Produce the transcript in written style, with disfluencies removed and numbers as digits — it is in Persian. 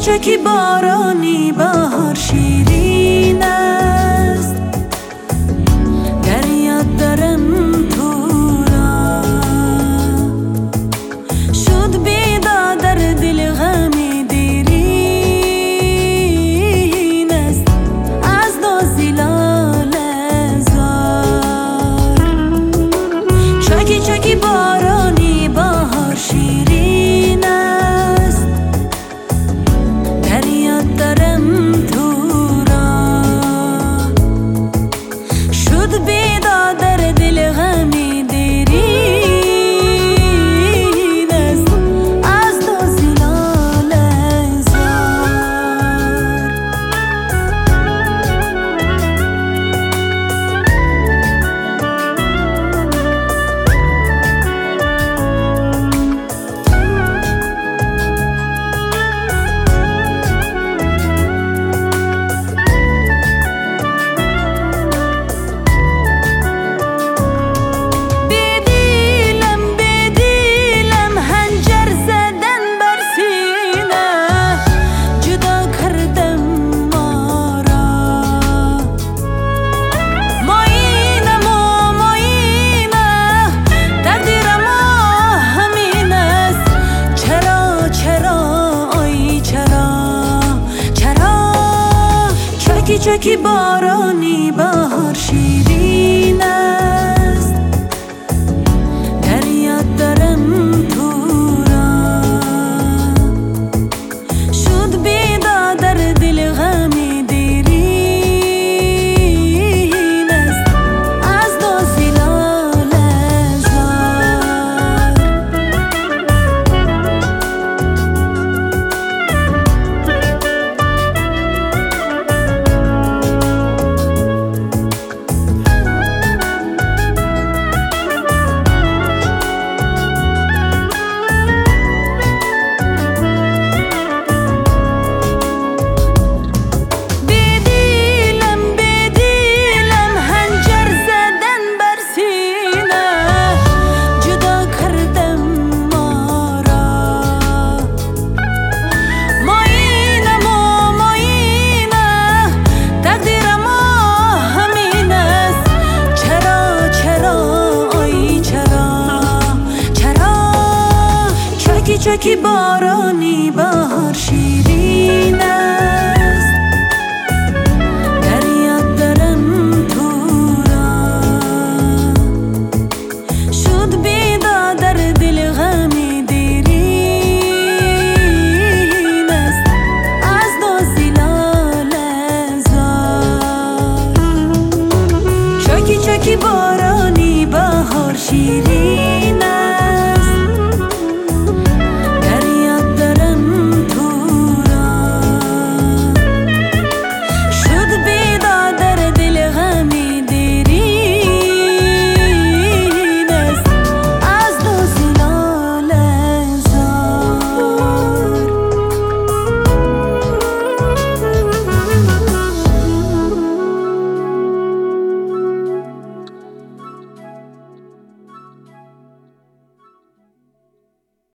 چکی بارانی بهار شیرین است، در یاد دارم تو را. شد بیدار در دل غمی دیرین است، از نازی لاله زار. چکی چکی بارانی بهار شیرین است، در یاد دارم تو را. شد بیدار در دل غمی دیرین است، از نازی لاله زار. چکی بارانی بهار شیرین است، در یاد دارم تو را. شد بیدار در دل غمی دیرین است، از نازی لاله زار. چکی بارانی بهار شیرین